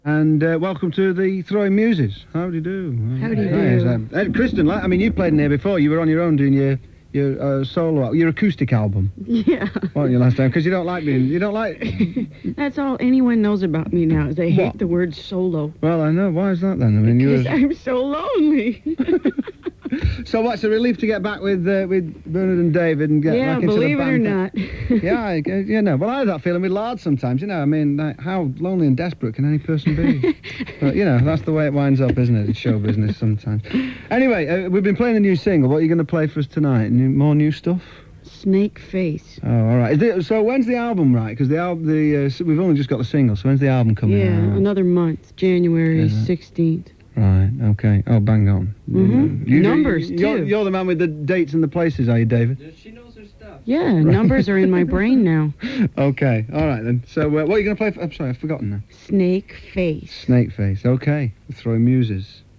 And welcome to the Throwing Muses. How do you do? How do you do? Kristen, I mean, you played in here before. You were on your own doing your solo, your acoustic album. Yeah. Weren't you last time? Because you don't like... That's all anyone knows about me now, is they hate the word solo. Well, I know. Why is that then? I mean, because I'm so lonely. So what's a relief to get back with Bernard and David and get back into the band? Yeah, believe it or not. Yeah, well, I have that feeling with Lard sometimes, I mean, like, how lonely and desperate can any person be? But, that's the way it winds up, isn't it? It's show business sometimes. Anyway, we've been playing a new single. What are you going to play for us tonight? More new stuff? Snake Face. Oh, all right. So when's the album, right? Because we've only just got the single, so when's the album coming out? Yeah, another month, January 16th. Right, okay. Oh, bang on. Mm-hmm. Numbers, too. You're the man with the dates and the places, are you, David? She knows her stuff. Yeah, numbers are in my brain now. Okay, all right then. So what are you going to play for? I'm sorry, I've forgotten now. Snake Face. Snake Face, okay. Throwing Muses.